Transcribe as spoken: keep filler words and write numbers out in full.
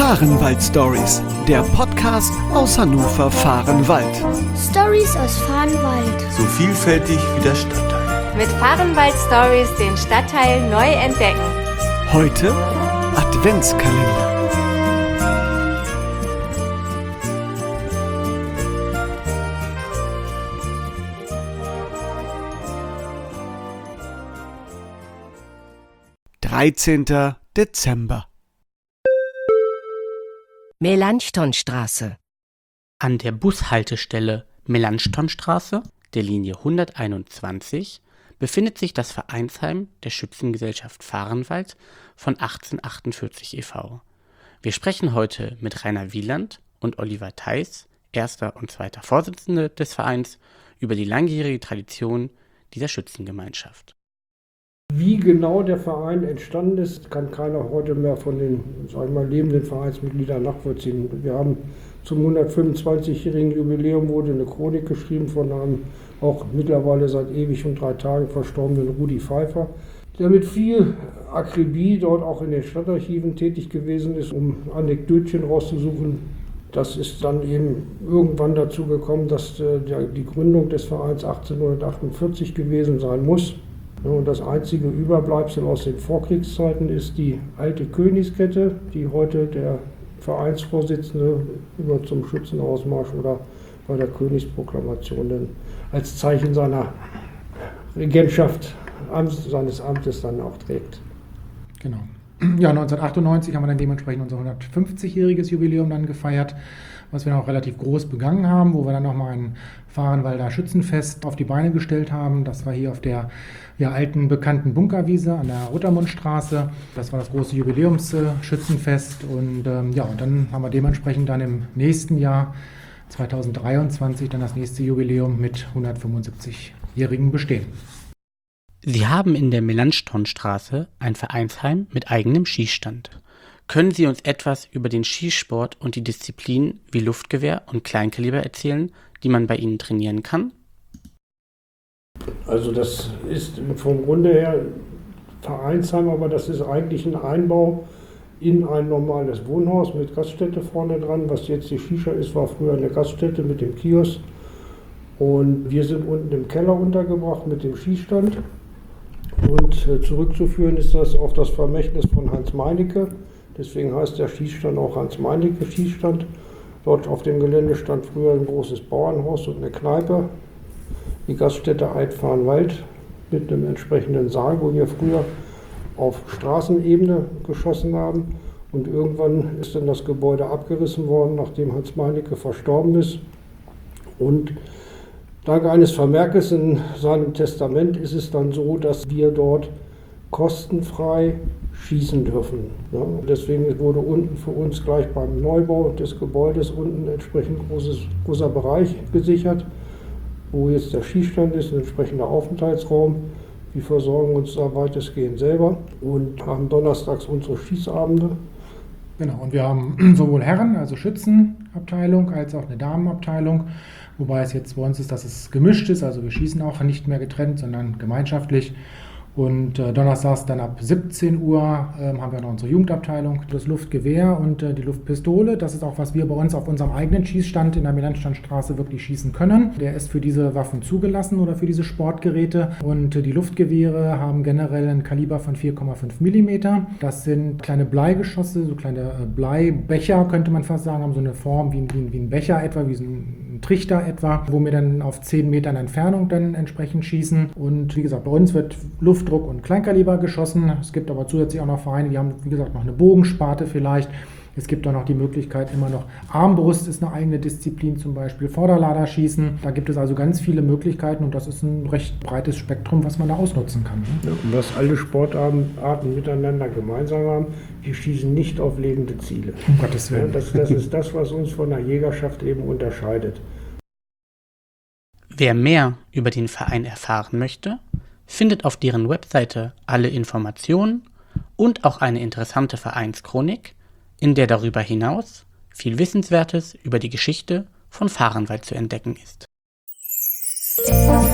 Fahrenwald-Stories, der Podcast aus Hannover-Fahrenwald. Stories aus Fahrenwald. So vielfältig wie der Stadtteil. Mit Fahrenwald-Stories den Stadtteil neu entdecken. Heute Adventskalender. dreizehnter Dezember. Melanchthonstraße. An der Bushaltestelle Melanchthonstraße, der Linie hunderteinundzwanzig, befindet sich das Vereinsheim der Schützengesellschaft Fahrenwald von achtzehnhundertachtundvierzig e V Wir sprechen heute mit Rainer Wieland und Oliver Theis, erster und zweiter Vorsitzende des Vereins, über die langjährige Tradition dieser Schützengemeinschaft. Wie genau der Verein entstanden ist, kann keiner heute mehr von den, sag ich mal, lebenden Vereinsmitgliedern nachvollziehen. Wir haben zum hundertfünfundzwanzigjährigen Jubiläum wurde eine Chronik geschrieben von einem auch mittlerweile seit ewig und drei Tagen verstorbenen Rudi Pfeiffer, der mit viel Akribie dort auch in den Stadtarchiven tätig gewesen ist, um Anekdötchen rauszusuchen. Das ist dann eben irgendwann dazu gekommen, dass die Gründung des Vereins achtzehnhundertachtundvierzig gewesen sein muss. Und das einzige Überbleibsel aus den Vorkriegszeiten ist die alte Königskette, die heute der Vereinsvorsitzende immer zum Schützenausmarsch oder bei der Königsproklamation dann als Zeichen seiner Regentschaft, seines Amtes dann auch trägt. Genau. Ja, neunzehnhundertachtundneunzig haben wir dann dementsprechend unser hundertfünfzigjähriges Jubiläum dann gefeiert, was wir dann auch relativ groß begangen haben, wo wir dann nochmal ein Fahrenwalder Schützenfest auf die Beine gestellt haben. Das war hier auf der ja, alten bekannten Bunkerwiese an der Rottermundstraße. Das war das große Jubiläumsschützenfest und ähm, ja, und dann haben wir dementsprechend dann im nächsten Jahr zweitausenddreiundzwanzig dann das nächste Jubiläum mit hundertfünfundsiebzigjährigem Bestehen. Sie haben in der Melanchthonstraße ein Vereinsheim mit eigenem Schießstand. Können Sie uns etwas über den Schießsport und die Disziplinen wie Luftgewehr und Kleinkaliber erzählen, die man bei Ihnen trainieren kann? Also das ist vom Grunde her Vereinsheim, aber das ist eigentlich ein Einbau in ein normales Wohnhaus mit Gaststätte vorne dran. Was jetzt die Shisha ist, war früher eine Gaststätte mit dem Kiosk. Und wir sind unten im Keller untergebracht mit dem Schießstand. Und äh, zurückzuführen ist das auf das Vermächtnis von Hans Meinecke. Deswegen heißt der Schießstand auch Hans-Meinecke-Schießstand. Dort auf dem Gelände stand früher ein großes Bauernhaus und eine Kneipe. Die Gaststätte Eid-Fahrenwald mit einem entsprechenden Saal, wo wir früher auf Straßenebene geschossen haben. Und irgendwann ist dann das Gebäude abgerissen worden, nachdem Hans Meinecke verstorben ist. Und dank eines Vermerkes in seinem Testament ist es dann so, dass wir dort kostenfrei schießen dürfen. Ja, deswegen wurde unten für uns gleich beim Neubau des Gebäudes unten entsprechend großes, großer Bereich gesichert, wo jetzt der Schießstand ist, ein entsprechender Aufenthaltsraum. Wir versorgen uns da weitestgehend selber und haben donnerstags unsere Schießabende. Genau, und wir haben sowohl Herren, also Schützenabteilung, als auch eine Damenabteilung. Wobei es jetzt bei uns ist, dass es gemischt ist, also wir schießen auch nicht mehr getrennt, sondern gemeinschaftlich. Und äh, donnerstags dann ab siebzehn Uhr ähm, haben wir noch unsere Jugendabteilung, das Luftgewehr und äh, die Luftpistole. Das ist auch, was wir bei uns auf unserem eigenen Schießstand in der Melanchthonstraße wirklich schießen können. Der ist für diese Waffen zugelassen oder für diese Sportgeräte. Und äh, die Luftgewehre haben generell ein Kaliber von vier Komma fünf Millimeter. Das sind kleine Bleigeschosse, so kleine äh, Bleibecher, könnte man fast sagen, haben so eine Form wie, wie, wie ein Becher etwa, wie so ein Trichter etwa, wo wir dann auf zehn Metern Entfernung dann entsprechend schießen. Und wie gesagt, bei uns wird Luftdruck und Kleinkaliber geschossen. Es gibt aber zusätzlich auch noch Vereine, die haben, wie gesagt, noch eine Bogensparte vielleicht. Es gibt auch noch die Möglichkeit, immer noch Armbrust ist eine eigene Disziplin, zum Beispiel Vorderladerschießen. Da gibt es also ganz viele Möglichkeiten und das ist ein recht breites Spektrum, was man da ausnutzen kann. Ja, und was alle Sportarten miteinander gemeinsam haben, wir schießen nicht auf lebende Ziele. Um Gottes Willen. Ja, das, das ist das, was uns von der Jägerschaft eben unterscheidet. Wer mehr über den Verein erfahren möchte, findet auf deren Webseite alle Informationen und auch eine interessante Vereinschronik, in der darüber hinaus viel Wissenswertes über die Geschichte von Fahrenwald zu entdecken ist.